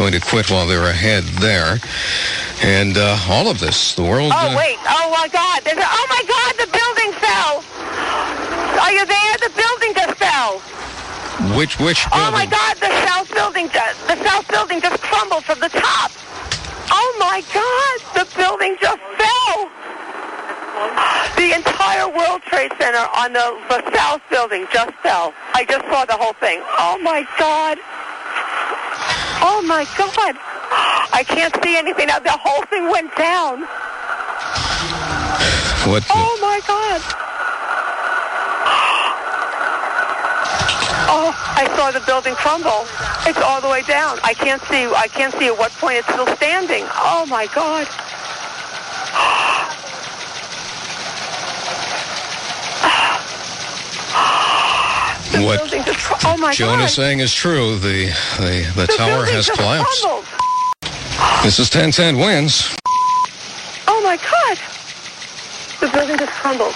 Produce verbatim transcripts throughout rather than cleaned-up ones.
going to quit while they're ahead there. And uh, all of this, the world... Oh, uh, wait. Oh, my God. There's a, oh, my God, the building fell. Are you there? The building just fell. Which, which building? Oh, my God, the south building, just, the south building just crumbled from the top. Oh, my God, the building just fell. The entire World Trade Center on the, the south building just fell. I just saw the whole thing. Oh, my God. Oh, my God. I can't see anything now. The whole thing went down. What? Oh, my God. Oh, I saw the building crumble. It's all the way down. I can't see. I can't see at what point it's still standing. Oh, my God. The what building just, oh, my Joan God. is saying is true. The, the, the, The tower building has just collapsed. crumbled. This is ten ten Wins. Oh, my God. The building just crumbled.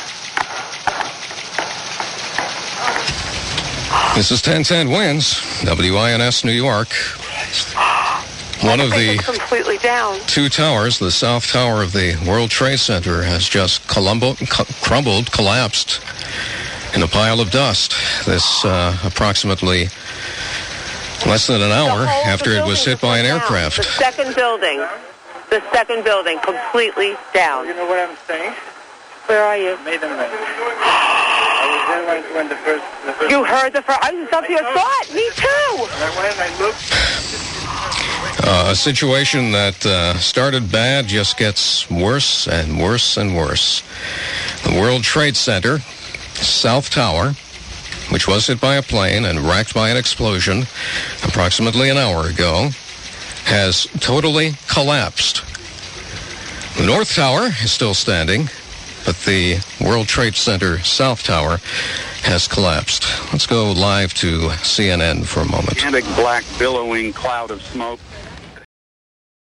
This is ten ten Wins, W I N S New York. One of the completely down. two towers, the south tower of the World Trade Center, has just columbo, cu- crumbled, collapsed in a pile of dust. This uh, approximately less than an hour whole- after the it was building hit by an just went down. aircraft. The second building, the second building, completely down. You know what I'm saying? Where are you? Made them ready. I was there when, when the first... The first You heard the first... I was up here. Saw it. Me too. And I went and I looked. Uh, a situation that uh, started bad just gets worse and worse and worse. The World Trade Center, South Tower, which was hit by a plane and racked by an explosion approximately an hour ago, has totally collapsed. The North Tower is still standing, but the World Trade Center South Tower has collapsed. Let's go live to C N N for a moment. Gigantic black billowing cloud of smoke